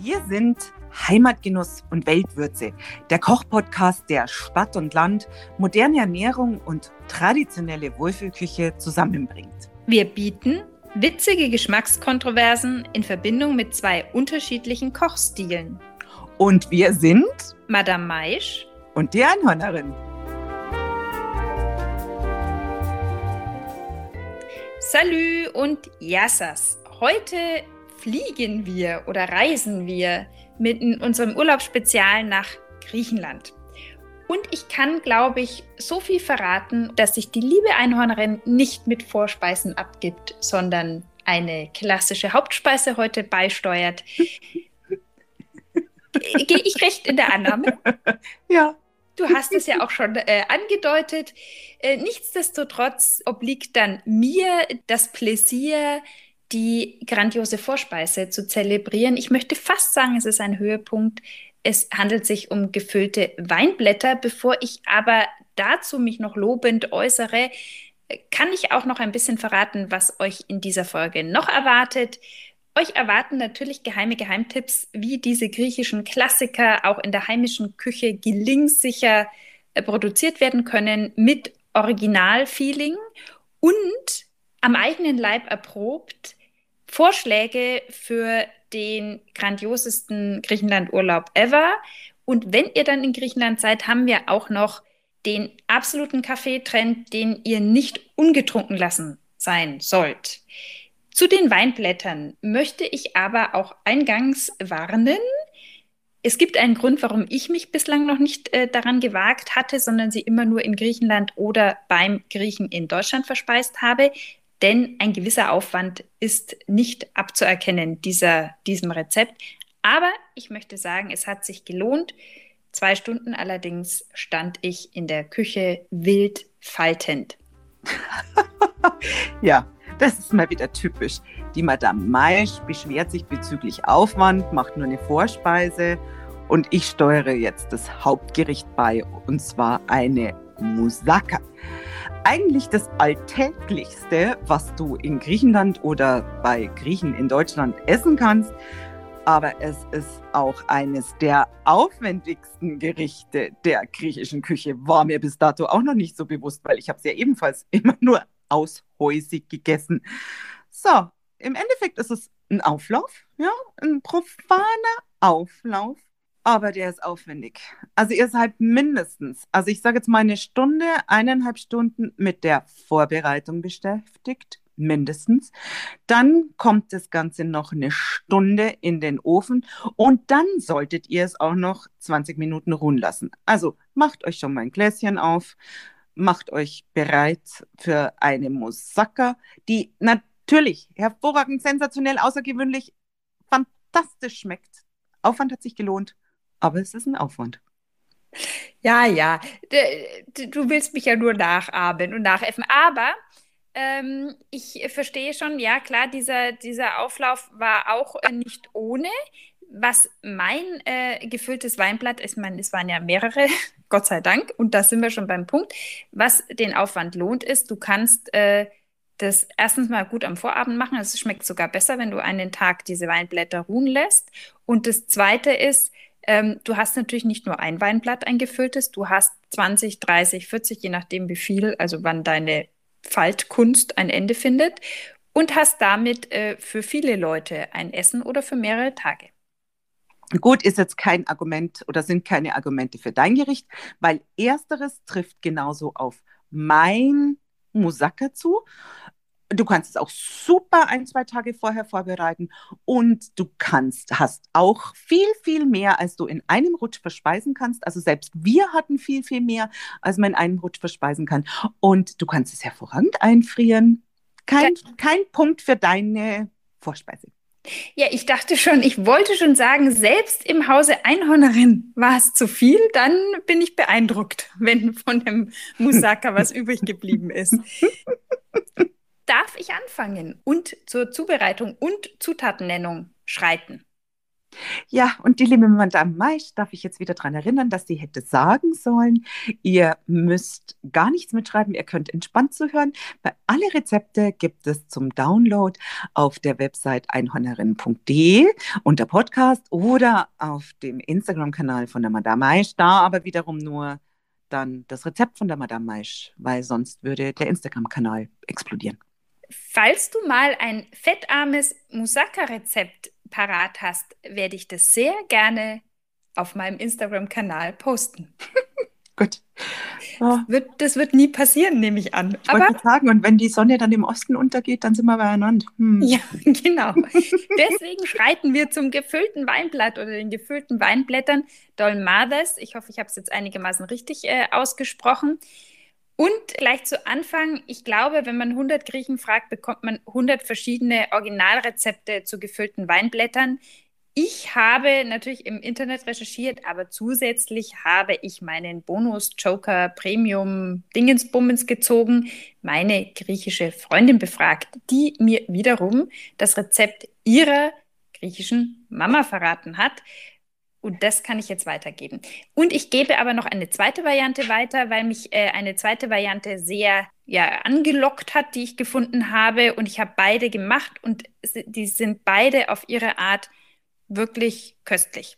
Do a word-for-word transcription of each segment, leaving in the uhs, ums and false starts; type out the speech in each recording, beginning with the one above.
Wir sind Heimatgenuss und Weltwürze, der Kochpodcast, der Stadt und Land, moderne Ernährung und traditionelle Wohlfühlküche zusammenbringt. Wir bieten witzige Geschmackskontroversen in Verbindung mit zwei unterschiedlichen Kochstilen. Und wir sind Madame Maisch und die Einhörnerin. Salü und Yassas. Heute fliegen wir oder reisen wir mit in unserem Urlaubsspezial nach Griechenland. Und ich kann, glaube ich, so viel verraten, dass sich die liebe Einhörnerin nicht mit Vorspeisen abgibt, sondern eine klassische Hauptspeise heute beisteuert. Gehe ich recht in der Annahme? Ja. Du hast es ja auch schon äh, angedeutet. Äh, nichtsdestotrotz obliegt dann mir das Pläsier, die grandiose Vorspeise zu zelebrieren. Ich möchte fast sagen, es ist ein Höhepunkt. Es handelt sich um gefüllte Weinblätter. Bevor ich aber dazu mich noch lobend äußere, kann ich auch noch ein bisschen verraten, was euch in dieser Folge noch erwartet. Euch erwarten natürlich geheime Geheimtipps, wie diese griechischen Klassiker auch in der heimischen Küche gelingsicher äh, produziert werden können, mit Originalfeeling und am eigenen Leib erprobt Vorschläge für den grandiosesten Griechenland-Urlaub ever. Und wenn ihr dann in Griechenland seid, haben wir auch noch den absoluten Kaffeetrend, den ihr nicht ungetrunken lassen sein sollt. Zu den Weinblättern möchte ich aber auch eingangs warnen. Es gibt einen Grund, warum ich mich bislang noch nicht äh, daran gewagt hatte, sondern sie immer nur in Griechenland oder beim Griechen in Deutschland verspeist habe. Denn ein gewisser Aufwand ist nicht abzuerkennen, dieser, diesem Rezept. Aber ich möchte sagen, es hat sich gelohnt. Zwei Stunden allerdings stand ich in der Küche wild faltend. Ja, das ist mal wieder typisch. Die Madame Maisch beschwert sich bezüglich Aufwand, macht nur eine Vorspeise und ich steuere jetzt das Hauptgericht bei, und zwar eine Moussaka. Eigentlich das Alltäglichste, was du in Griechenland oder bei Griechen in Deutschland essen kannst, aber es ist auch eines der aufwendigsten Gerichte der griechischen Küche. War mir bis dato auch noch nicht so bewusst, weil ich habe es ja ebenfalls immer nur aushäusig gegessen. So, im Endeffekt ist es ein Auflauf, ja, ein profaner Auflauf. Aber der ist aufwendig. Also ihr seid mindestens, also ich sage jetzt mal eine Stunde, eineinhalb Stunden mit der Vorbereitung beschäftigt, mindestens. Dann kommt das Ganze noch eine Stunde in den Ofen und dann solltet ihr es auch noch zwanzig Minuten ruhen lassen. Also macht euch schon mal ein Gläschen auf, macht euch bereit für eine Moussaka, die natürlich hervorragend, sensationell, außergewöhnlich, fantastisch schmeckt. Aufwand hat sich gelohnt. Aber es ist ein Aufwand. Ja, ja, du willst mich ja nur nachahmen und nachäffen. Aber ähm, ich verstehe schon, ja klar, dieser, dieser Auflauf war auch äh, nicht ohne. Was mein äh, gefülltes Weinblatt, ich meine, es waren ja mehrere, Gott sei Dank, und da sind wir schon beim Punkt. Was den Aufwand lohnt, ist, du kannst äh, das erstens mal gut am Vorabend machen. Es schmeckt sogar besser, wenn du einen Tag diese Weinblätter ruhen lässt. Und das Zweite ist, Ähm, du hast natürlich nicht nur ein Weinblatt, ein gefülltes, du hast zwanzig, dreißig, vierzig, je nachdem wie viel, also wann deine Faltkunst ein Ende findet, und hast damit äh, für viele Leute ein Essen oder für mehrere Tage. Gut, ist jetzt kein Argument oder sind keine Argumente für dein Gericht, weil ersteres trifft genauso auf mein Moussaka zu. Du kannst es auch super ein, zwei Tage vorher vorbereiten und du kannst, hast auch viel, viel mehr, als du in einem Rutsch verspeisen kannst. Also selbst wir hatten viel, viel mehr, als man in einem Rutsch verspeisen kann. Und du kannst es hervorragend einfrieren. Kein, kein Punkt für deine Vorspeise. Ja, ich dachte schon, ich wollte schon sagen, selbst im Hause Einhörnerin war es zu viel. Dann bin ich beeindruckt, wenn von dem Moussaka was übrig geblieben ist. Darf ich anfangen und zur Zubereitung und Zutatennennung schreiten? Ja, und die liebe Madame Maisch darf ich jetzt wieder daran erinnern, dass sie hätte sagen sollen, ihr müsst gar nichts mitschreiben, ihr könnt entspannt zuhören. Weil alle Rezepte gibt es zum Download auf der Website einhornerin punkt de unter Podcast oder auf dem Instagram-Kanal von der Madame Maisch. Da aber wiederum nur dann das Rezept von der Madame Maisch, weil sonst würde der Instagram-Kanal explodieren. Falls du mal ein fettarmes Moussaka-Rezept parat hast, werde ich das sehr gerne auf meinem Instagram-Kanal posten. Gut. Oh. Das wird, das wird nie passieren, nehme ich an. Ich wollte sagen, und wenn die Sonne dann im Osten untergeht, dann sind wir beieinander. Hm. Ja, genau. Deswegen schreiten wir zum gefüllten Weinblatt oder den gefüllten Weinblättern Dolmades. Ich hoffe, ich habe es jetzt einigermaßen richtig äh, ausgesprochen. Und gleich zu Anfang, ich glaube, wenn man hundert Griechen fragt, bekommt man hundert verschiedene Originalrezepte zu gefüllten Weinblättern. Ich habe natürlich im Internet recherchiert, aber zusätzlich habe ich meinen Bonus-Joker Premium Dingensbummens gezogen, meine griechische Freundin befragt, die mir wiederum das Rezept ihrer griechischen Mama verraten hat. Und das kann ich jetzt weitergeben. Und ich gebe aber noch eine zweite Variante weiter, weil mich äh, eine zweite Variante sehr ja, angelockt hat, die ich gefunden habe. Und ich habe beide gemacht und die sind beide auf ihre Art wirklich köstlich.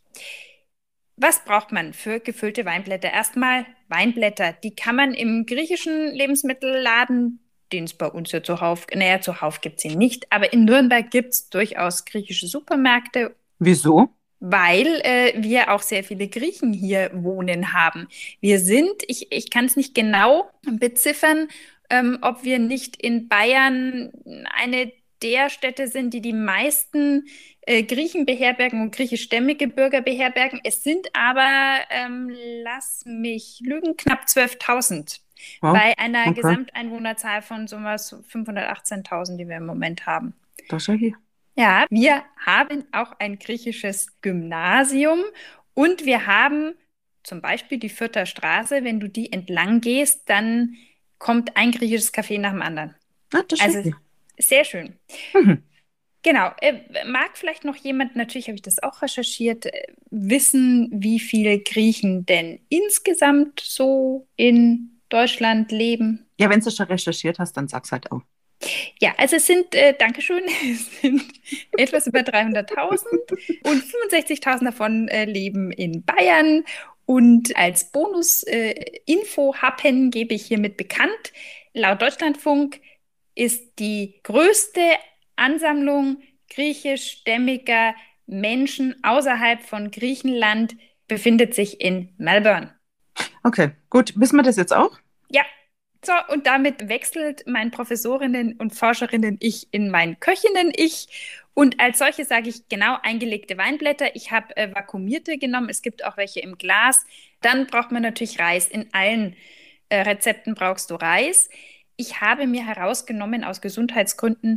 Was braucht man für gefüllte Weinblätter? Erstmal Weinblätter. Die kann man im griechischen Lebensmittelladen, den es bei uns ja zuhauf, naja, zuhauf gibt es ihn nicht, aber in Nürnberg gibt es durchaus griechische Supermärkte. Wieso? Weil äh, wir auch sehr viele Griechen hier wohnen haben. Wir sind, ich, ich kann es nicht genau beziffern, ähm, ob wir nicht in Bayern eine der Städte sind, die die meisten äh, Griechen beherbergen und griechischstämmige Bürger beherbergen. Es sind aber, ähm, lass mich lügen, knapp zwölftausend. Wow. Bei einer okay. Gesamteinwohnerzahl von so was fünfhundertachtzehntausend, die wir im Moment haben. Das ist ja hier. Ja, wir haben auch ein griechisches Gymnasium und wir haben zum Beispiel die Fürther Straße. Wenn du die entlang gehst, dann kommt ein griechisches Café nach dem anderen. Ah, das ist also schön. Sehr schön. Mhm. Genau. Äh, mag vielleicht noch jemand, natürlich habe ich das auch recherchiert, äh, wissen, wie viele Griechen denn insgesamt so in Deutschland leben? Ja, wenn du schon recherchiert hast, dann sag's halt auch. Ja, also es sind, äh, Dankeschön, es sind etwas über dreihunderttausend und fünfundsechzigtausend davon äh, leben in Bayern. Und als Bonus-Info-Happen äh, gebe ich hiermit bekannt, laut Deutschlandfunk ist die größte Ansammlung griechischstämmiger Menschen außerhalb von Griechenland befindet sich in Melbourne. Okay, gut. Wissen wir das jetzt auch? Ja. So, und damit wechselt mein Professorinnen- und Forscherinnen-Ich in mein Köchinnen-Ich. Und als solche sage ich genau eingelegte Weinblätter. Ich habe äh, vakuumierte genommen. Es gibt auch welche im Glas. Dann braucht man natürlich Reis. In allen äh, Rezepten brauchst du Reis. Ich habe mir herausgenommen, aus Gesundheitsgründen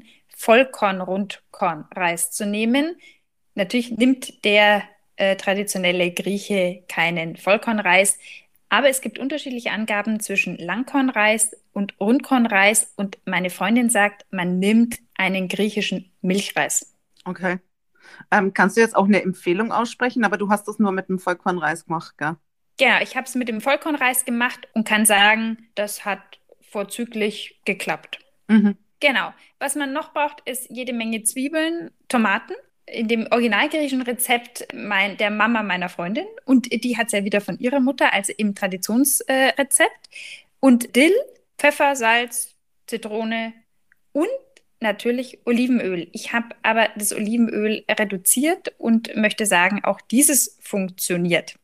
Vollkorn-Rundkornreis zu nehmen. Natürlich nimmt der äh, traditionelle Grieche keinen Vollkornreis. Aber es gibt unterschiedliche Angaben zwischen Langkornreis und Rundkornreis. Und meine Freundin sagt, man nimmt einen griechischen Milchreis. Okay. Ähm, kannst du jetzt auch eine Empfehlung aussprechen? Aber du hast das nur mit dem Vollkornreis gemacht, gell? Genau, ich habe es mit dem Vollkornreis gemacht und kann sagen, das hat vorzüglich geklappt. Mhm. Genau. Was man noch braucht, ist jede Menge Zwiebeln, Tomaten. In dem originalgriechischen Rezept mein, der Mama meiner Freundin. Und die hat es ja wieder von ihrer Mutter, also im Traditionsrezept. Äh, und Dill, Pfeffer, Salz, Zitrone und natürlich Olivenöl. Ich habe aber das Olivenöl reduziert und möchte sagen, auch dieses funktioniert.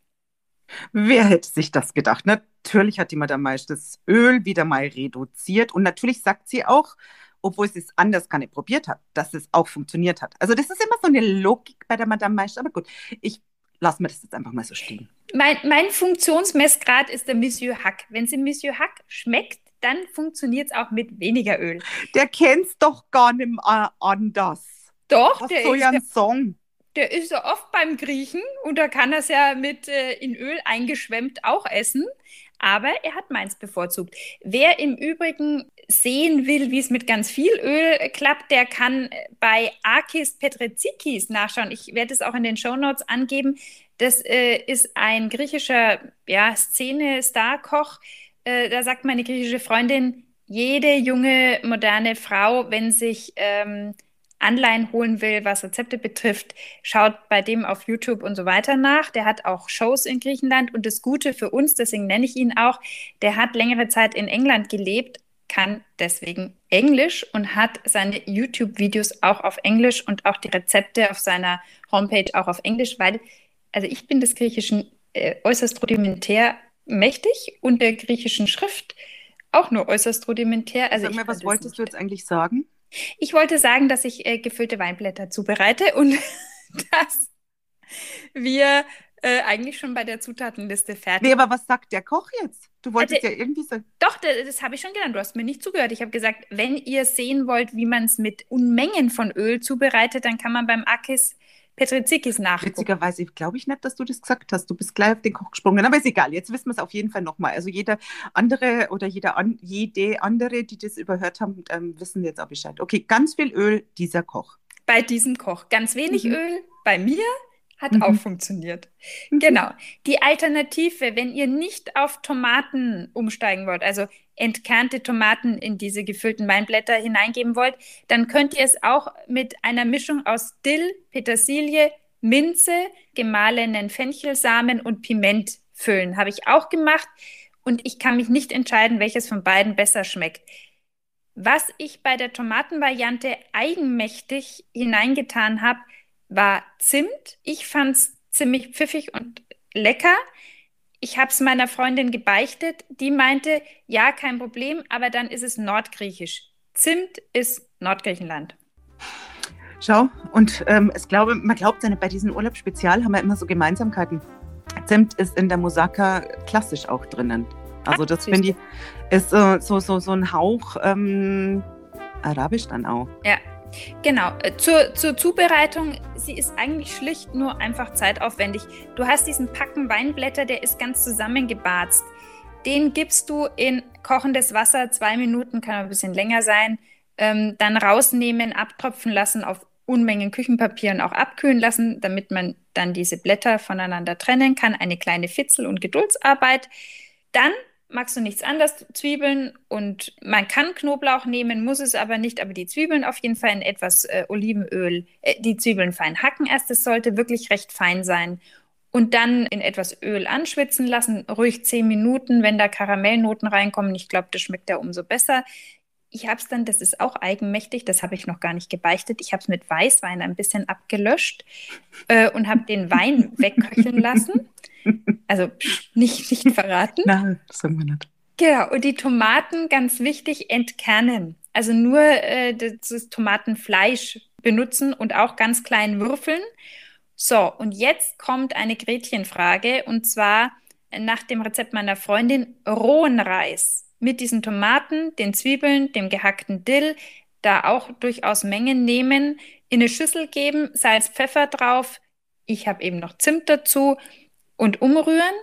Wer hätte sich das gedacht? Natürlich hat die Madame Maisch das Öl wieder mal reduziert. Und natürlich sagt sie auch, obwohl sie es anders gar nicht probiert hat, dass es auch funktioniert hat. Also das ist immer so eine Logik bei der Madame Maisch. Aber gut, ich lasse mir das jetzt einfach mal so stehen. Mein, mein Funktionsmessgrad ist der Monsieur Hack. Wenn es im Monsieur Hack schmeckt, dann funktioniert es auch mit weniger Öl. Der kennt es doch gar nicht mehr anders. Doch, Was der soll ist ja ein ja, Song? Der ist ja oft beim Griechen und da kann er es ja mit äh, in Öl eingeschwemmt auch essen. Aber er hat meins bevorzugt. Wer im Übrigen sehen will, wie es mit ganz viel Öl klappt, der kann bei Akis Petrezikis nachschauen. Ich werde es auch in den Shownotes angeben. Das äh, ist ein griechischer ja, Szene-Star-Koch. Äh, da sagt meine griechische Freundin, jede junge, moderne Frau, wenn sich ähm, Anleihen holen will, was Rezepte betrifft, schaut bei dem auf YouTube und so weiter nach. Der hat auch Shows in Griechenland und das Gute für uns, deswegen nenne ich ihn auch, der hat längere Zeit in England gelebt, kann deswegen Englisch und hat seine YouTube-Videos auch auf Englisch und auch die Rezepte auf seiner Homepage auch auf Englisch, weil, also ich bin des Griechischen äh, äußerst rudimentär mächtig und der griechischen Schrift auch nur äußerst rudimentär. Also Sag mal, ich was wolltest du jetzt eigentlich sagen? Ich wollte sagen, dass ich äh, gefüllte Weinblätter zubereite und dass wir äh, eigentlich schon bei der Zutatenliste fertig Nee, aber was sagt der Koch jetzt? Du wolltest Also, ja irgendwie sagen. Doch, das, das habe ich schon genannt. Du hast mir nicht zugehört. Ich habe gesagt, wenn ihr sehen wollt, wie man es mit Unmengen von Öl zubereitet, dann kann man beim Akis Petrezikis nachgucken. Witzigerweise glaube ich nicht, dass du das gesagt hast. Du bist gleich auf den Koch gesprungen. Aber ist egal, jetzt wissen wir es auf jeden Fall nochmal. Also jeder andere oder jeder an, jede andere, die das überhört haben, ähm, wissen jetzt auch Bescheid. Okay, ganz viel Öl, dieser Koch. Bei diesem Koch. Ganz wenig Mhm. Öl, bei mir hat Mhm. auch funktioniert. Mhm. Genau. Die Alternative, wenn ihr nicht auf Tomaten umsteigen wollt, also entkernte Tomaten in diese gefüllten Weinblätter hineingeben wollt, dann könnt ihr es auch mit einer Mischung aus Dill, Petersilie, Minze, gemahlenen Fenchelsamen und Piment füllen. Habe ich auch gemacht und ich kann mich nicht entscheiden, welches von beiden besser schmeckt. Was ich bei der Tomatenvariante eigenmächtig hineingetan habe, war Zimt. Ich fand es ziemlich pfiffig und lecker. Ich habe es meiner Freundin gebeichtet. Die meinte, ja, kein Problem, aber dann ist es nordgriechisch. Zimt ist Nordgriechenland. Schau, und ähm, ich glaube, man glaubt ja nicht, bei diesem Urlaubsspezial haben wir immer so Gemeinsamkeiten. Zimt ist in der Moussaka klassisch auch drinnen. Also Ach, das siehst finde ich, ist äh, so, so, so ein Hauch ähm, arabisch dann auch. Ja, genau. Äh, Zur, zur Zubereitung, sie ist eigentlich schlicht nur einfach zeitaufwendig. Du hast diesen Packen Weinblätter, der ist ganz zusammengebarzt. Den gibst du in kochendes Wasser, zwei Minuten, kann ein bisschen länger sein, ähm, dann rausnehmen, abtropfen lassen, auf Unmengen Küchenpapier und auch abkühlen lassen, damit man dann diese Blätter voneinander trennen kann. Eine kleine Fitzel- und Geduldsarbeit. Dann magst du nichts anderes, Zwiebeln und man kann Knoblauch nehmen, muss es aber nicht, aber die Zwiebeln auf jeden Fall in etwas äh, Olivenöl, äh, die Zwiebeln fein hacken erst, es sollte wirklich recht fein sein und dann in etwas Öl anschwitzen lassen, ruhig zehn Minuten, wenn da Karamellnoten reinkommen, ich glaube, das schmeckt ja umso besser. Ich habe es dann, das ist auch eigenmächtig, das habe ich noch gar nicht gebeichtet, ich habe es mit Weißwein ein bisschen abgelöscht äh, und habe den Wein wegköcheln lassen. Also psch, nicht, nicht verraten. Nein, das sagen wir nicht. Genau, und die Tomaten, ganz wichtig, entkernen. Also nur äh, das Tomatenfleisch benutzen und auch ganz klein würfeln. So, und jetzt kommt eine Gretchenfrage und zwar nach dem Rezept meiner Freundin rohen Reis mit diesen Tomaten, den Zwiebeln, dem gehackten Dill, da auch durchaus Mengen nehmen, in eine Schüssel geben, Salz, Pfeffer drauf. Ich habe eben noch Zimt dazu. Und umrühren.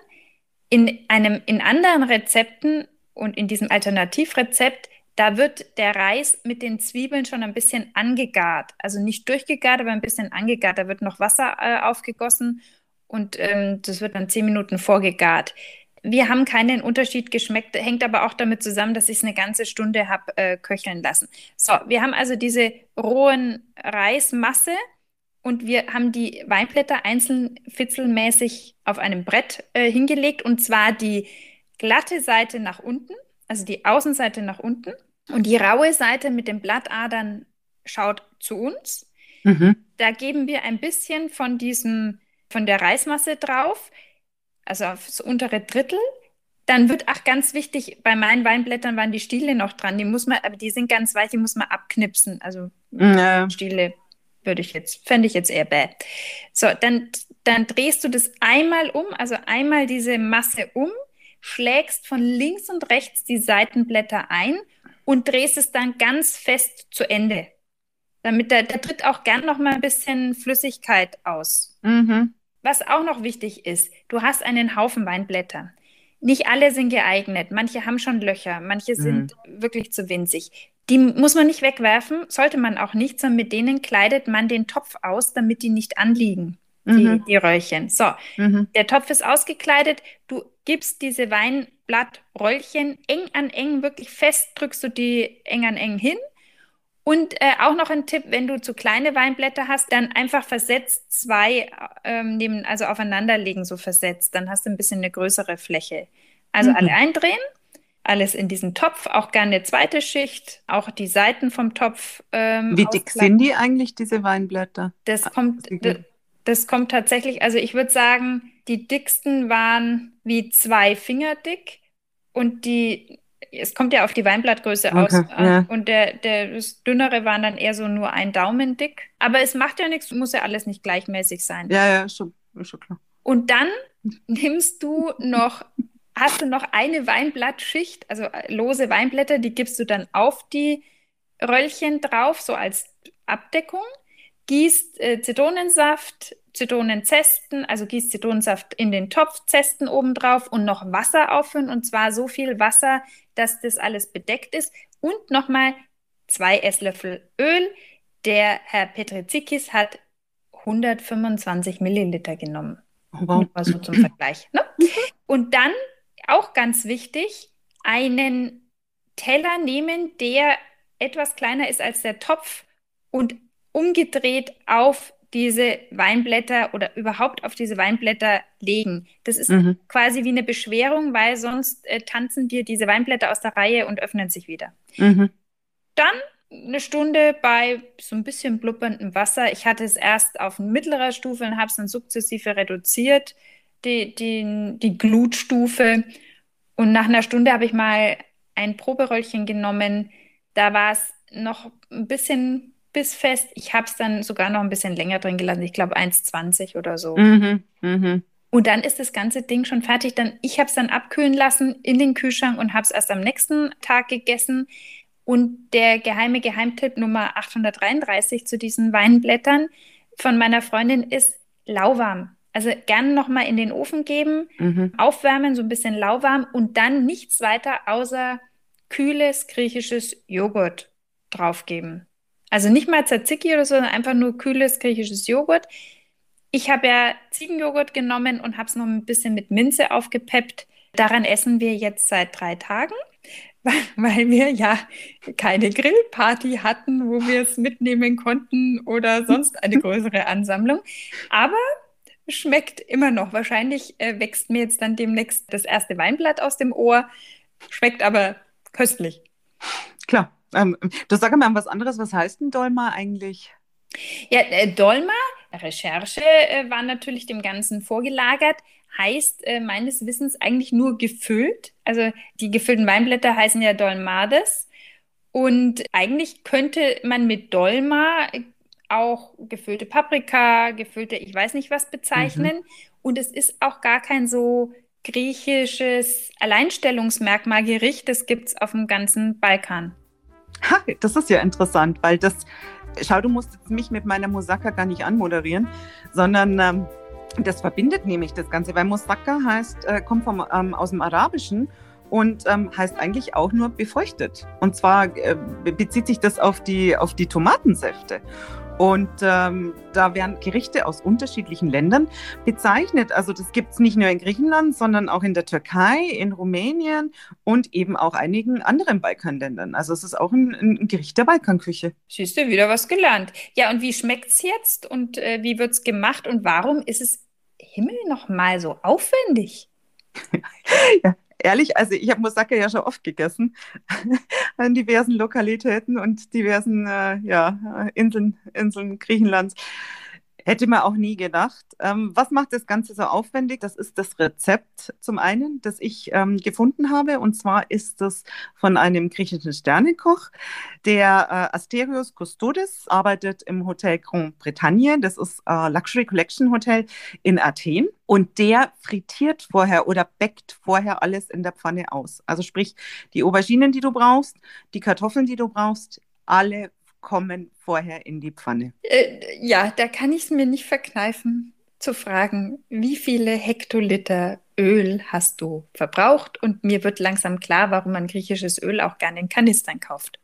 In einem, in anderen Rezepten und in diesem Alternativrezept, da wird der Reis mit den Zwiebeln schon ein bisschen angegart. Also nicht durchgegart, aber ein bisschen angegart. Da wird noch Wasser äh, aufgegossen und ähm, das wird dann zehn Minuten vorgegart. Wir haben keinen Unterschied geschmeckt, hängt aber auch damit zusammen, dass ich es eine ganze Stunde habe äh, köcheln lassen. So, wir haben also diese rohen Reismasse. Und wir haben die Weinblätter einzeln fitzelmäßig auf einem Brett äh, hingelegt und zwar die glatte Seite nach unten, also die Außenseite nach unten und die raue Seite mit den Blattadern schaut zu uns. Mhm. Da geben wir ein bisschen von diesem, von der Reismasse drauf, also aufs untere Drittel. Dann wird, ach ganz wichtig, bei meinen Weinblättern waren die Stiele noch dran, die muss man, aber die sind ganz weich, die muss man abknipsen, also Ja. Stiele. Würde ich jetzt, fände ich jetzt eher bäh. So, dann, dann drehst du das einmal um, also einmal diese Masse um, schlägst von links und rechts die Seitenblätter ein und drehst es dann ganz fest zu Ende. Damit da, da tritt auch gern noch mal ein bisschen Flüssigkeit aus. Mhm. Was auch noch wichtig ist, du hast einen Haufen Weinblätter. Nicht alle sind geeignet. Manche haben schon Löcher, manche Mhm. sind wirklich zu winzig. Die muss man nicht wegwerfen, sollte man auch nicht, sondern mit denen kleidet man den Topf aus, damit die nicht anliegen, die, Mhm. die Röllchen. So, Mhm. der Topf ist ausgekleidet. Du gibst diese Weinblattröllchen eng an eng, wirklich fest drückst du die eng an eng hin. Und äh, auch noch ein Tipp, wenn du zu kleine Weinblätter hast, dann einfach versetzt zwei ähm, neben, also aufeinander legen, so versetzt. Dann hast du ein bisschen eine größere Fläche. Also alle Mhm. eindrehen, alles in diesen Topf, auch gerne eine zweite Schicht, auch die Seiten vom Topf ähm, Wie dick sind ausklappen. die eigentlich, diese Weinblätter? Das Hast du das kommt, d- gegeben? das kommt tatsächlich, also ich würde sagen, die dicksten waren wie zwei Finger dick und die, es kommt ja auf die Weinblattgröße Okay, aus an ja. und der, der das dünnere waren dann eher so nur ein Daumen dick. Aber es macht ja nichts, muss ja alles nicht gleichmäßig sein. Ja, ja, schon, schon klar. Und dann nimmst du noch, hast du noch eine Weinblattschicht, also äh, lose Weinblätter, die gibst du dann auf die Röllchen drauf, so als Abdeckung. Gießt äh, Zitronensaft, Zitronenzesten, also gießt Zitronensaft in den Topf, Zesten obendrauf und noch Wasser auffüllen. Und zwar so viel Wasser, dass das alles bedeckt ist. Und nochmal zwei Esslöffel Öl. Der Herr Petrizikis hat hundertfünfundzwanzig Milliliter genommen. Oh, Nur wow. mal so zum Vergleich. Ne? Und dann, auch ganz wichtig, einen Teller nehmen, der etwas kleiner ist als der Topf und umgedreht auf diese Weinblätter oder überhaupt auf diese Weinblätter legen. Das ist Mhm. quasi wie eine Beschwerung, weil sonst äh, tanzen dir diese Weinblätter aus der Reihe und öffnen sich wieder. Mhm. Dann eine Stunde bei so ein bisschen blubberndem Wasser. Ich hatte es erst auf mittlerer Stufe und habe es dann sukzessive reduziert, die, die, die Glutstufe. Und nach einer Stunde habe ich mal ein Proberöllchen genommen. Da war es noch ein bisschen bissfest. Ich habe es dann sogar noch ein bisschen länger drin gelassen. Ich glaube eins zwanzig oder so. Mhm. Mhm. Und dann ist das ganze Ding schon fertig. Dann, ich habe es dann abkühlen lassen in den Kühlschrank und habe es erst am nächsten Tag gegessen. Und der geheime Geheimtipp Nummer achthundertdreiunddreißig zu diesen Weinblättern von meiner Freundin ist lauwarm. Also gerne nochmal in den Ofen geben, Mhm. aufwärmen, so ein bisschen lauwarm und dann nichts weiter außer kühles griechisches Joghurt draufgeben. Also nicht mal Tzatziki oder so, sondern einfach nur kühles griechisches Joghurt. Ich habe ja Ziegenjoghurt genommen und habe es noch ein bisschen mit Minze aufgepeppt. Daran essen wir jetzt seit drei Tagen, weil, weil wir ja keine Grillparty hatten, wo wir es mitnehmen konnten oder sonst eine größere Ansammlung. Aber schmeckt immer noch. Wahrscheinlich äh, wächst mir jetzt dann demnächst das erste Weinblatt aus dem Ohr. Schmeckt aber köstlich. Klar. Ähm, du sag mal was anderes. Was heißt denn Dolma eigentlich? Ja, äh, Dolma, Recherche äh, war natürlich dem Ganzen vorgelagert, heißt äh, meines Wissens eigentlich nur gefüllt. Also die gefüllten Weinblätter heißen ja Dolmades. Und eigentlich könnte man mit Dolma auch gefüllte Paprika, gefüllte, ich weiß nicht was Mhm. bezeichnen. Und es ist auch gar kein so griechisches Alleinstellungsmerkmalgericht. Das gibt es auf dem ganzen Balkan. Ha, das ist ja interessant, weil das, schau, du musst jetzt mich mit meiner Moussaka gar nicht anmoderieren, sondern ähm, das verbindet nämlich das Ganze, weil Moussaka heißt, äh, kommt vom, ähm, aus dem Arabischen und ähm, heißt eigentlich auch nur befeuchtet. Und zwar äh, bezieht sich das auf die, auf die Tomatensäfte. Und ähm, da werden Gerichte aus unterschiedlichen Ländern bezeichnet. Also das gibt es nicht nur in Griechenland, sondern auch in der Türkei, in Rumänien und eben auch einigen anderen Balkanländern. Also es ist auch ein, ein Gericht der Balkanküche. Siehst du, wieder was gelernt. Ja, und wie schmeckt's jetzt und äh, wie wird's gemacht und warum ist es Himmel noch mal so aufwendig? Ja, ehrlich, also ich habe Moussaka ja schon oft gegessen an diversen Lokalitäten und diversen äh, ja, Inseln, Inseln Griechenlands. Hätte man auch nie gedacht. Ähm, was macht das Ganze so aufwendig? Das ist das Rezept zum einen, das ich ähm, gefunden habe. Und zwar ist das von einem griechischen Sternekoch, der äh, Asterios Kostodis, arbeitet im Hotel Grand Bretagne. Das ist äh, Luxury Collection Hotel in Athen. Und der frittiert vorher oder bäckt vorher alles in der Pfanne aus. Also sprich, die Auberginen, die du brauchst, die Kartoffeln, die du brauchst, alle kommen vorher in die Pfanne. Äh, ja, da kann ich es mir nicht verkneifen zu fragen, wie viele Hektoliter Öl hast du verbraucht und mir wird langsam klar, warum man griechisches Öl auch gerne in Kanistern kauft.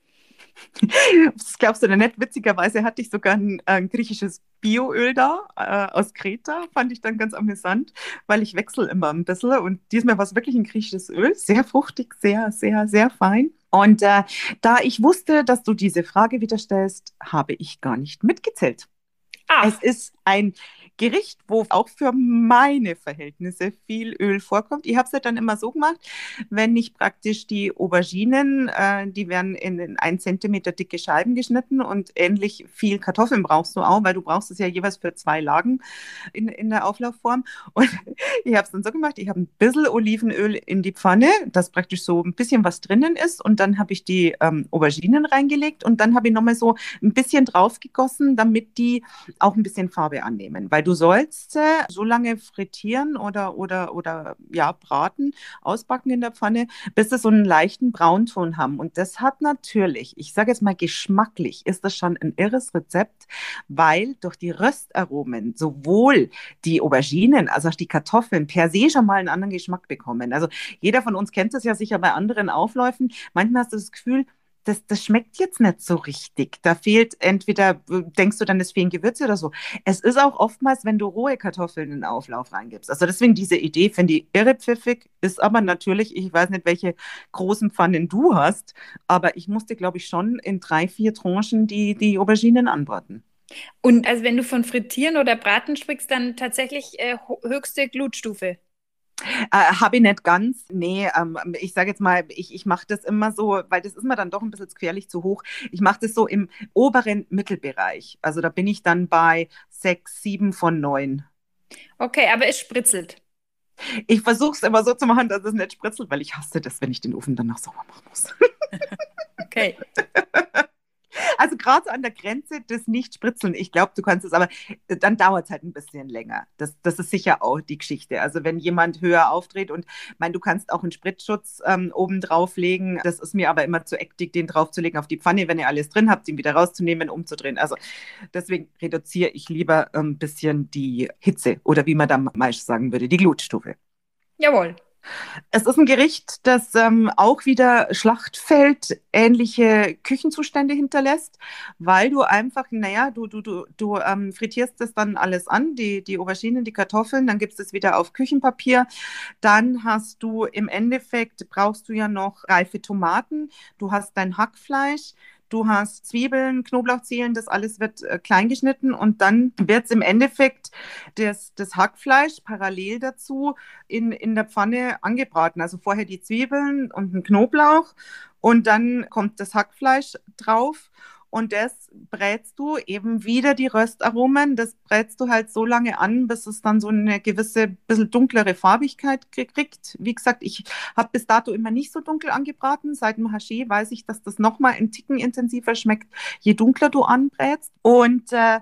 Das glaubst du denn nicht? Witzigerweise hatte ich sogar ein, ein griechisches Bioöl da äh, aus Kreta, fand ich dann ganz amüsant, weil ich wechsle immer ein bisschen und diesmal war es wirklich ein griechisches Öl, sehr fruchtig, sehr, sehr, sehr fein. Und äh, da ich wusste, dass du diese Frage wieder stellst, habe ich gar nicht mitgezählt. Es Ach, ist ein Gericht, wo auch für meine Verhältnisse viel Öl vorkommt. Ich habe es ja dann immer so gemacht, wenn ich praktisch die Auberginen, äh, die werden in, in ein Zentimeter dicke Scheiben geschnitten und ähnlich viel Kartoffeln brauchst du auch, weil du brauchst es ja jeweils für zwei Lagen in, in der Auflaufform. Und ich habe es dann so gemacht, ich habe ein bisschen Olivenöl in die Pfanne, dass praktisch so ein bisschen was drinnen ist und dann habe ich die ähm, Auberginen reingelegt und dann habe ich nochmal so ein bisschen drauf gegossen, damit die auch ein bisschen Farbe annehmen, weil du sollst äh, so lange frittieren oder, oder, oder ja, braten, ausbacken in der Pfanne, bis sie so einen leichten Braunton haben. Und das hat natürlich, ich sage jetzt mal geschmacklich, ist das schon ein irres Rezept, weil durch die Röstaromen sowohl die Auberginen als auch die Kartoffeln per se schon mal einen anderen Geschmack bekommen. Also jeder von uns kennt das ja sicher bei anderen Aufläufen. Manchmal hast du das Gefühl, das, das schmeckt jetzt nicht so richtig. Da fehlt entweder, denkst du dann, es fehlen Gewürze oder so. Es ist auch oftmals, wenn du rohe Kartoffeln in den Auflauf reingibst. Also deswegen diese Idee finde ich irre pfiffig, ist aber natürlich, ich weiß nicht, welche großen Pfannen du hast, aber ich musste, glaube ich, schon in drei, vier Tranchen die, die Auberginen anbraten. und also wenn du von Frittieren oder Braten sprichst, dann tatsächlich äh, ho- höchste Glutstufe. Äh, habe ich nicht ganz. Nee, ähm, ich sage jetzt mal, ich, ich mache das immer so, weil das ist mir dann doch ein bisschen gefährlich zu hoch. Ich mache das so im oberen Mittelbereich. Also da bin ich dann bei sechs, sieben von neun. Okay, aber es spritzelt. Ich versuche es immer so zu machen, dass es nicht spritzelt, weil ich hasse das, wenn ich den Ofen danach sauber machen muss. Okay. Also gerade so an der Grenze des Nicht-Spritzeln. Ich glaube, du kannst es, aber äh, dann dauert es halt ein bisschen länger. Das, das ist sicher auch die Geschichte. Also wenn jemand höher aufdreht und ich meine, du kannst auch einen Spritzschutz ähm, oben drauflegen. Das ist mir aber immer zu eklig, den draufzulegen auf die Pfanne, wenn ihr alles drin habt, ihn wieder rauszunehmen, umzudrehen. Also deswegen reduziere ich lieber ein ähm, bisschen die Hitze oder wie man da meist sagen würde, die Glutstufe. Jawohl. Es ist ein Gericht, das ähm, auch wieder Schlachtfeld-ähnliche Küchenzustände hinterlässt, weil du einfach, naja, du, du, du, du ähm, frittierst das dann alles an, die, die Auberginen, die Kartoffeln, dann gibst du es wieder auf Küchenpapier. Dann hast du im Endeffekt, brauchst du ja noch reife Tomaten, du hast dein Hackfleisch, du hast Zwiebeln, Knoblauchzehen, das alles wird äh, klein geschnitten und dann wird es im Endeffekt das, das Hackfleisch parallel dazu in, in der Pfanne angebraten. Also vorher die Zwiebeln und ein Knoblauch und dann kommt das Hackfleisch drauf und das brätst du eben wieder die Röstaromen. Das brätst du halt so lange an, bis es dann so eine gewisse, bisschen dunklere Farbigkeit kriegt. Wie gesagt, ich habe bis dato immer nicht so dunkel angebraten. Seit dem Haché weiß ich, dass das nochmal einen Ticken intensiver schmeckt, je dunkler du anbrätst. Und äh,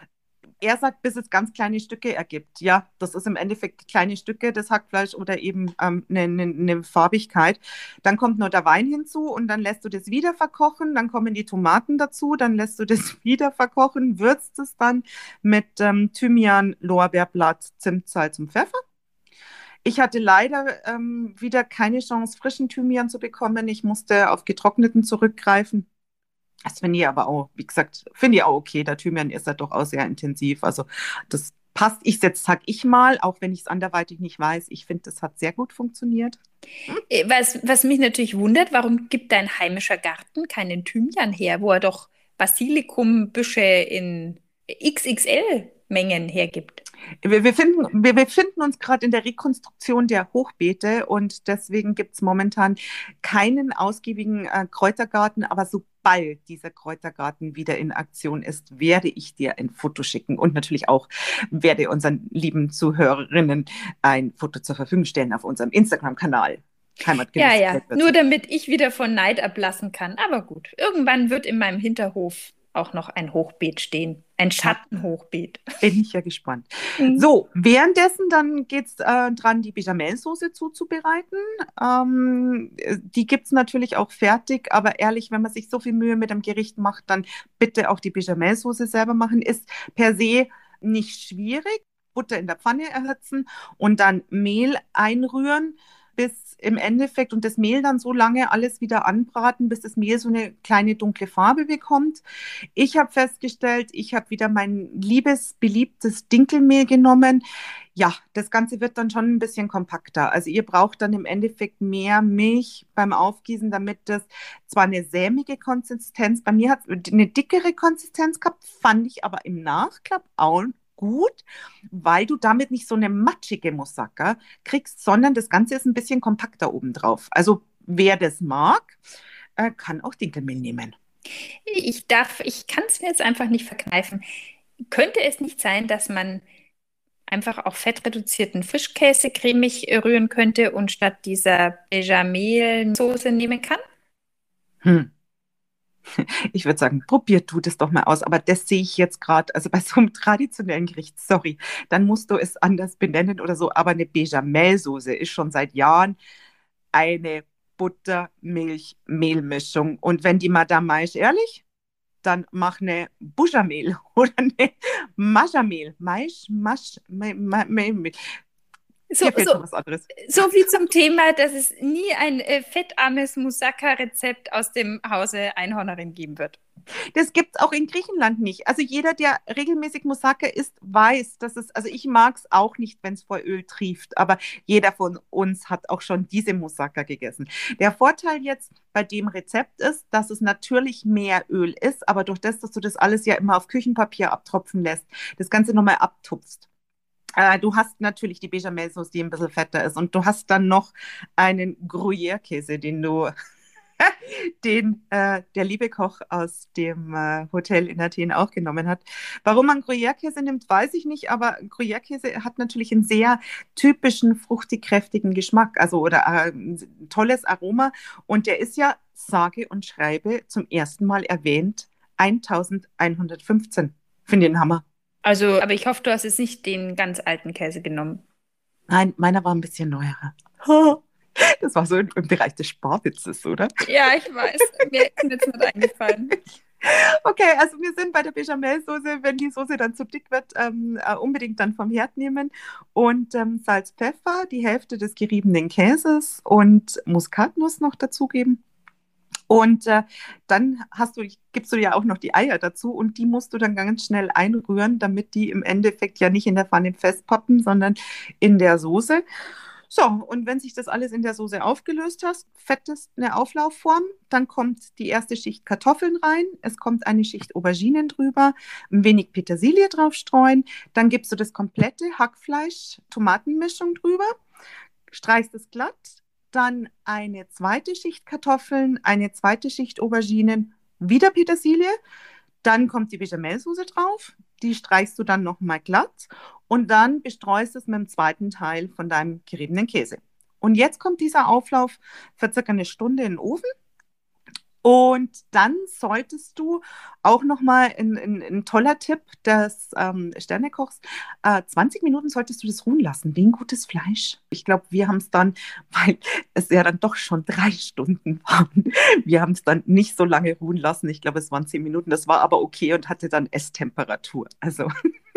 er sagt, bis es ganz kleine Stücke ergibt. Ja, das ist im Endeffekt kleine Stücke, das Hackfleisch oder eben ähm, eine, eine, eine Farbigkeit. Dann kommt noch der Wein hinzu und dann lässt du das wieder verkochen. Dann kommen die Tomaten dazu, dann lässt du das wieder verkochen, würzt es dann mit ähm, Thymian, Lorbeerblatt, Zimt, Salz und Pfeffer. Ich hatte leider ähm, wieder keine Chance, frischen Thymian zu bekommen. Ich musste auf getrockneten zurückgreifen. Das finde ich aber auch, wie gesagt, finde ich auch okay. Der Thymian ist ja doch auch sehr intensiv. Also das passt. Ich jetzt, sag ich mal, auch wenn ich es anderweitig nicht weiß. Ich finde, das hat sehr gut funktioniert. Äh, Was, was mich natürlich wundert, warum gibt dein heimischer Garten keinen Thymian her, wo er doch Basilikumbüsche in X X L-Mengen hergibt? Wir, wir, finden, wir befinden uns gerade in der Rekonstruktion der Hochbeete und deswegen gibt es momentan keinen ausgiebigen äh, Kräutergarten, aber sobald dieser Kräutergarten wieder in Aktion ist, werde ich dir ein Foto schicken und natürlich auch werde unseren lieben Zuhörerinnen ein Foto zur Verfügung stellen auf unserem Instagram-Kanal. Ja, Heimatgenuss. ja, nur damit ich wieder von Neid ablassen kann. Aber gut, irgendwann wird in meinem Hinterhof auch noch ein Hochbeet stehen. Ein Schattenhochbeet. Bin ich ja gespannt. Mhm. So, währenddessen dann geht es äh, dran, die Bechamelsoße zuzubereiten. Ähm, die gibt es natürlich auch fertig, aber ehrlich, wenn man sich so viel Mühe mit dem Gericht macht, dann bitte auch die Bechamelsoße selber machen. Ist per se nicht schwierig. Butter in der Pfanne erhitzen und dann Mehl einrühren, bis im Endeffekt und das Mehl dann so lange alles wieder anbraten, bis das Mehl so eine kleine dunkle Farbe bekommt. Ich habe festgestellt, ich habe wieder mein liebes, beliebtes Dinkelmehl genommen. Ja, das Ganze wird dann schon ein bisschen kompakter. Also ihr braucht dann im Endeffekt mehr Milch beim Aufgießen, damit das zwar eine sämige Konsistenz, bei mir hat es eine dickere Konsistenz gehabt, fand ich aber im Nachklapp auch gut, weil du damit nicht so eine matschige Moussaka kriegst, sondern das Ganze ist ein bisschen kompakter obendrauf. Also wer das mag, äh, kann auch Dinkelmehl nehmen. Ich darf, ich kann es mir jetzt einfach nicht verkneifen. Könnte es nicht sein, dass man einfach auch fettreduzierten Frischkäse cremig rühren könnte und statt dieser Bechamel-Soße nehmen kann? Hm. Ich würde sagen, probier du das doch mal aus. Aber das sehe ich jetzt gerade, also bei so einem traditionellen Gericht, sorry, dann musst du es anders benennen oder so. Aber eine Bechamel-Soße ist schon seit Jahren eine Butter-Milch-Mehl-Mischung. Und wenn die Madame mal ist ehrlich, dann mach eine Buchamel oder eine Majamel. Mais, Masch, Ma, Ma, Ma, Ma. So, Dir fehlt so, noch was anderes. so viel zum Thema, dass es nie ein äh, fettarmes Moussaka-Rezept aus dem Hause Einhornerin geben wird. Das gibt es auch in Griechenland nicht. Also jeder, der regelmäßig Moussaka isst, weiß, dass es, also ich mag es auch nicht, wenn es vor Öl trieft, aber jeder von uns hat auch schon diese Moussaka gegessen. Der Vorteil jetzt bei dem Rezept ist, dass es natürlich mehr Öl ist, aber durch das, dass du das alles ja immer auf Küchenpapier abtropfen lässt, das Ganze nochmal abtupfst. Äh, du hast natürlich die Bechamelsauce, die ein bisschen fetter ist, und du hast dann noch einen Gruyère-Käse, den du den äh, der liebe Koch aus dem äh, Hotel in Athen auch genommen hat. Warum man Gruyère-Käse nimmt, weiß ich nicht, aber Gruyère-Käse hat natürlich einen sehr typischen, fruchtig-kräftigen Geschmack, also oder äh, ein tolles Aroma. Und der ist ja, sage und schreibe, zum ersten Mal erwähnt, elfhundertfünfzehn. Finde ich einen Hammer. Also, aber ich hoffe, du hast jetzt nicht den ganz alten Käse genommen. Nein, meiner war ein bisschen neuerer. Das war so im, im Bereich des Sparwitzes, oder? Ja, ich weiß. Mir ist jetzt nicht eingefallen. Okay, also wir sind bei der Bechamelsoße. Wenn die Soße dann zu dick wird, ähm, äh, unbedingt dann vom Herd nehmen. Und ähm, Salz, Pfeffer, die Hälfte des geriebenen Käses und Muskatnuss noch dazugeben. Und äh, dann hast du, gibst du ja auch noch die Eier dazu und die musst du dann ganz schnell einrühren, damit die im Endeffekt ja nicht in der Pfanne festpoppen, sondern in der Soße. So, und wenn sich das alles in der Soße aufgelöst hast, fettest eine Auflaufform, dann kommt die erste Schicht Kartoffeln rein, es kommt eine Schicht Auberginen drüber, ein wenig Petersilie drauf streuen, dann gibst du das komplette Hackfleisch-Tomatenmischung drüber, streichst es glatt, dann eine zweite Schicht Kartoffeln, eine zweite Schicht Auberginen, wieder Petersilie, dann kommt die Bechamelsoße drauf, die streichst du dann nochmal glatt und dann bestreust es mit dem zweiten Teil von deinem geriebenen Käse. Und jetzt kommt dieser Auflauf für circa eine Stunde in den Ofen. Und dann solltest du auch nochmal ein, ein, ein toller Tipp des ähm, Sternekochs, äh, zwanzig Minuten solltest du das ruhen lassen, wie ein gutes Fleisch. Ich glaube, wir haben es dann, weil es ja dann doch schon drei Stunden waren, wir haben es dann nicht so lange ruhen lassen. Ich glaube, es waren zehn Minuten, das war aber okay und hatte dann Esstemperatur. Also.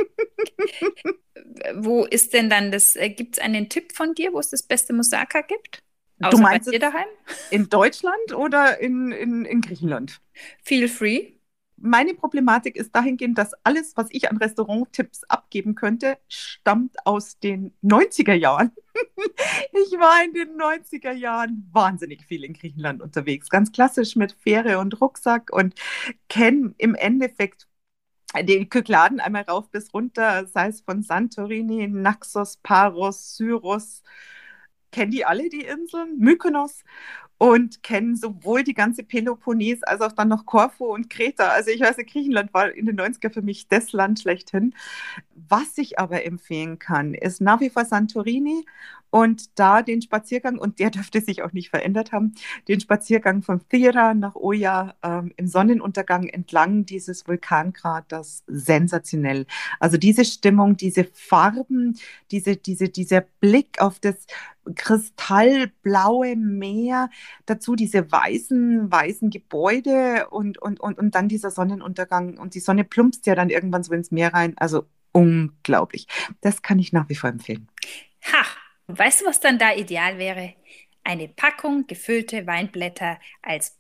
Wo ist denn dann das, äh, gibt es einen Tipp von dir, wo es das beste Moussaka gibt? Du Außer bei meinst dir jetzt daheim? in Deutschland oder in, in, in Griechenland? Feel free. Meine Problematik ist dahingehend, dass alles, was ich an Restauranttipps abgeben könnte, stammt aus den neunziger Jahren. Ich war in den neunziger Jahren wahnsinnig viel in Griechenland unterwegs, ganz klassisch mit Fähre und Rucksack und kenne im Endeffekt die Kykladen einmal rauf bis runter, sei es von Santorini, Naxos, Paros, Syros, kennen die alle, die Inseln, Mykonos, und kennen sowohl die ganze Peloponnes als auch dann noch Korfu und Kreta. Also ich weiß, Griechenland war in den neunziger für mich das Land schlechthin. Was ich aber empfehlen kann, ist nach wie vor Santorini und da den Spaziergang, und der dürfte sich auch nicht verändert haben, den Spaziergang von Thera nach Oia ähm, im Sonnenuntergang entlang dieses Vulkankraters, sensationell. Also diese Stimmung, diese Farben, diese, diese, dieser Blick auf das kristallblaue Meer, dazu diese weißen, weißen Gebäude und, und, und, und dann dieser Sonnenuntergang und die Sonne plumpst ja dann irgendwann so ins Meer rein. Also unglaublich. Das kann ich nach wie vor empfehlen. Ha! Weißt du, was dann da ideal wäre? Eine Packung gefüllte Weinblätter als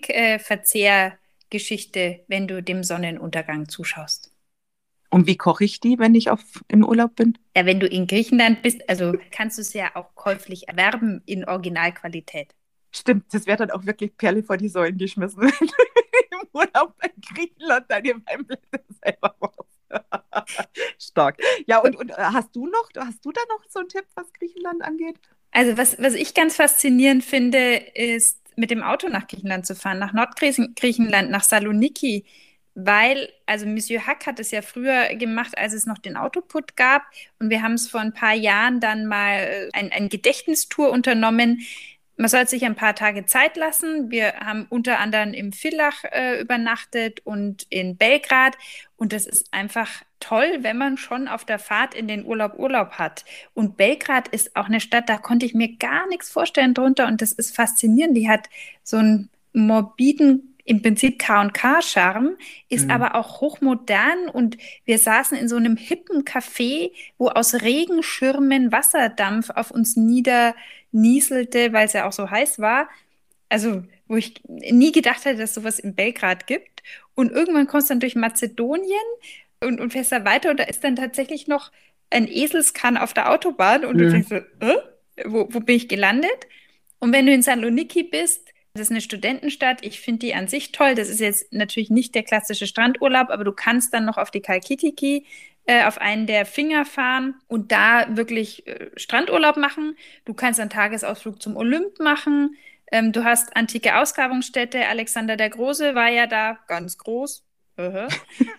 Picknick-Verzehrgeschichte, wenn du dem Sonnenuntergang zuschaust. Und wie koche ich die, wenn ich auf, im Urlaub bin? Ja, wenn du in Griechenland bist, also kannst du es ja auch käuflich erwerben in Originalqualität. Stimmt, das wäre dann auch wirklich Perle vor die Säulen geschmissen, wenn du im Urlaub in Griechenland deine Weinblätter selber machst. Stark. Ja, und, und hast du noch, hast du da noch so einen Tipp, was Griechenland angeht? Also was, was ich ganz faszinierend finde, ist mit dem Auto nach Griechenland zu fahren, nach Nordgriechenland, nach Saloniki, weil, also Monsieur Hack hat es ja früher gemacht, als es noch den Autoput gab, und wir haben es vor ein paar Jahren dann mal ein, ein Gedächtnistour unternommen. Man sollte sich ein paar Tage Zeit lassen. Wir haben unter anderem im Villach äh, übernachtet und in Belgrad. Und das ist einfach toll, wenn man schon auf der Fahrt in den Urlaub Urlaub hat. Und Belgrad ist auch eine Stadt, da konnte ich mir gar nichts vorstellen drunter. Und das ist faszinierend. Die hat so einen morbiden, im Prinzip K und K-Charme, ist Mhm. aber auch hochmodern. Und wir saßen in so einem hippen Café, wo aus Regenschirmen Wasserdampf auf uns niedernieselte, weil es ja auch so heiß war. Also, wo ich nie gedacht hätte, dass es sowas in Belgrad gibt. Und irgendwann kommst du dann durch Mazedonien und, und fährst da weiter, und da ist dann tatsächlich noch ein Eselskahn auf der Autobahn, und du Mhm. denkst so, äh, wo, wo bin ich gelandet? Und wenn du in Saloniki bist, das ist eine Studentenstadt, ich finde die an sich toll. Das ist jetzt natürlich nicht der klassische Strandurlaub, aber du kannst dann noch auf die Kalkitiki, äh, auf einen der Finger fahren und da wirklich äh, Strandurlaub machen. Du kannst einen Tagesausflug zum Olymp machen. Ähm, du hast antike Ausgrabungsstätte. Alexander der Große war ja da, ganz groß. Aha.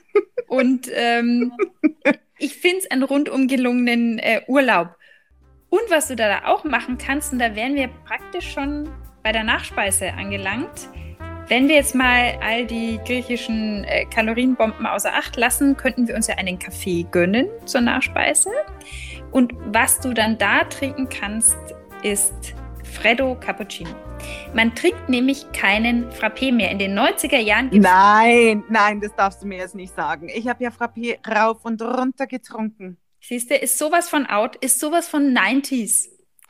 Und ähm, ich finde es einen rundum gelungenen äh, Urlaub. Und was du da auch machen kannst, und da wären wir praktisch schon bei der Nachspeise angelangt. Wenn wir jetzt mal all die griechischen äh, Kalorienbomben außer Acht lassen, könnten wir uns ja einen Kaffee gönnen zur Nachspeise. Und was du dann da trinken kannst, ist Freddo Cappuccino. Man trinkt nämlich keinen Frappé mehr. In den neunziger Jahren gibt's Nein, nein, das darfst du mir jetzt nicht sagen. Ich habe ja Frappé rauf und runter getrunken. Siehst du, ist sowas von out, ist sowas von neunziger.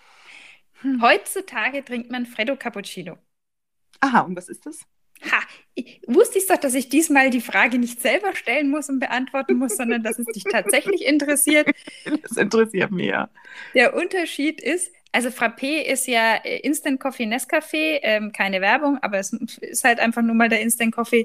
Hm. Heutzutage trinkt man Freddo Cappuccino. Aha, und was ist das? Ha, ich, wusste ich doch, dass ich diesmal die Frage nicht selber stellen muss und beantworten muss, sondern dass es dich tatsächlich interessiert. Das interessiert mich ja. Der Unterschied ist, also Frappé ist ja Instant Coffee Nescafé, ähm, keine Werbung, aber es ist halt einfach nur mal der Instant Coffee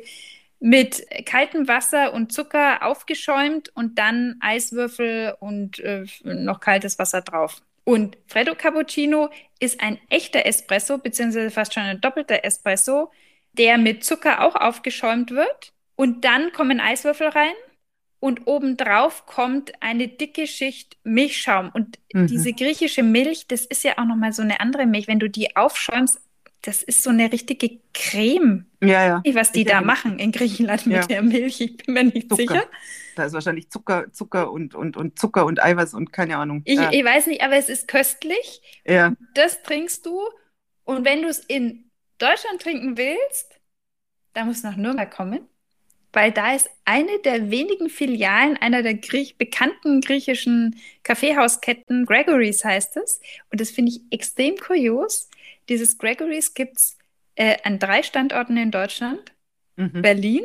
mit kaltem Wasser und Zucker aufgeschäumt und dann Eiswürfel und äh, noch kaltes Wasser drauf. Und Freddo Cappuccino ist ein echter Espresso, beziehungsweise fast schon ein doppelter Espresso, der mit Zucker auch aufgeschäumt wird. Und dann kommen Eiswürfel rein und obendrauf kommt eine dicke Schicht Milchschaum. Und Mhm. diese griechische Milch, das ist ja auch nochmal so eine andere Milch. Wenn du die aufschäumst, das ist so eine richtige Creme. Ja, ja. Was die Ich da erinnere- machen in Griechenland mit Ja. der Milch, ich bin mir nicht Zucker. sicher. Da ist wahrscheinlich Zucker, Zucker und, und, und Zucker und Eiweiß und keine Ahnung. Ich, ja. ich weiß nicht, aber es ist köstlich. ja. Das trinkst du. Und wenn du es in Deutschland trinken willst, dann musst du nach Nürnberg kommen, weil da ist eine der wenigen Filialen einer der Griech bekannten griechischen Kaffeehausketten, Gregory's heißt es. Und das finde ich extrem kurios. Dieses Gregory's gibt es äh, an drei Standorten in Deutschland: Mhm. Berlin,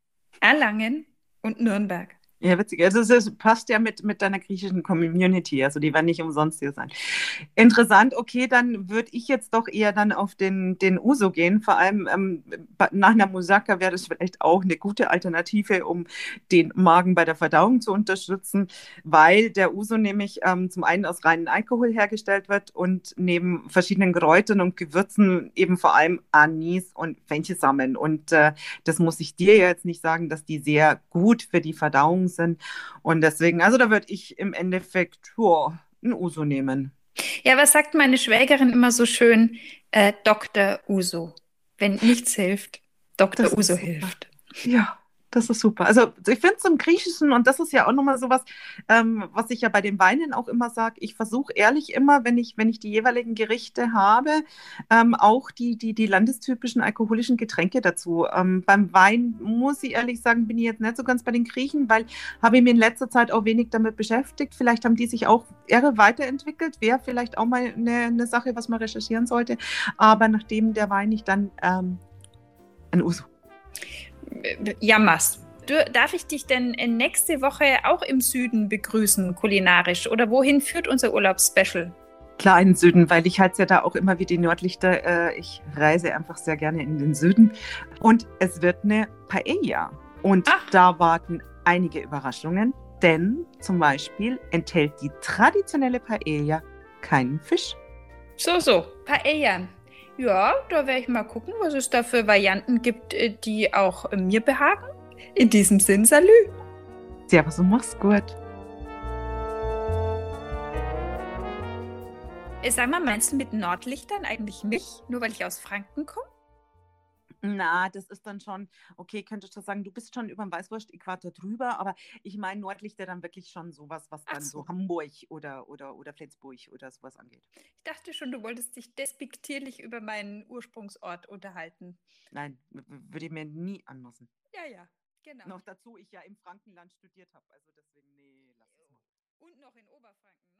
Erlangen und Nürnberg. Ja, witzig. Also es passt ja mit, mit deiner griechischen Community. Also die werden nicht umsonst hier sein. Interessant. Okay, dann würde ich jetzt doch eher dann auf den, den Uso gehen. Vor allem ähm, bei- nach einer Moussaka wäre das vielleicht auch eine gute Alternative, um den Magen bei der Verdauung zu unterstützen, weil der Uso nämlich ähm, zum einen aus reinem Alkohol hergestellt wird und neben verschiedenen Kräutern und Gewürzen eben vor allem Anis und Fenchelsamen. Und äh, das muss ich dir jetzt nicht sagen, dass die sehr gut für die Verdauung sind. Und deswegen, also da würde ich im Endeffekt ja, ein Uso nehmen. Ja, was sagt meine Schwägerin immer so schön? Äh, Doktor Uso. Wenn nichts hilft, Doktor Das ist Uso super. hilft. Ja, Das ist super. Also ich finde zum Griechischen, und das ist ja auch nochmal sowas, ähm, was ich ja bei den Weinen auch immer sage, ich versuche ehrlich immer, wenn ich, wenn ich die jeweiligen Gerichte habe, ähm, auch die, die, die landestypischen alkoholischen Getränke dazu. Ähm, beim Wein, muss ich ehrlich sagen, bin ich jetzt nicht so ganz bei den Griechen, weil habe ich mir in letzter Zeit auch wenig damit beschäftigt. Vielleicht haben die sich auch eher weiterentwickelt, wäre vielleicht auch mal eine, eine Sache, was man recherchieren sollte. Aber nachdem der Wein nicht dann ähm, ein Uso. Jammers. Du, darf ich dich denn nächste Woche auch im Süden begrüßen, kulinarisch? Oder wohin führt unser Urlaubsspecial? Klar, in den Süden, weil ich halte es ja da auch immer wie die Nordlichter. Äh, ich reise einfach sehr gerne in den Süden. Und es wird eine Paella. Und Ach. da warten einige Überraschungen, denn zum Beispiel enthält die traditionelle Paella keinen Fisch. So, so, Paella. Ja, da werde ich mal gucken, was es da für Varianten gibt, die auch mir behagen. In diesem Sinn, salü. Servus und mach's gut. Sag mal, meinst du mit Nordlichtern eigentlich mich, nur weil ich aus Franken komme? Na, das ist dann schon, okay, könntest du sagen, du bist schon über dem Weißwurst-Äquator drüber, aber ich meine Nordlichter dann wirklich schon sowas, was dann so. so Hamburg oder, oder, oder Flensburg oder sowas angeht. Ich dachte schon, du wolltest dich despektierlich über meinen Ursprungsort unterhalten. Nein, würde ich mir nie anmaßen. Ja, ja, genau. Noch dazu, ich ja im Frankenland studiert habe, also deswegen, nee, lass es mal. Und noch in Oberfranken.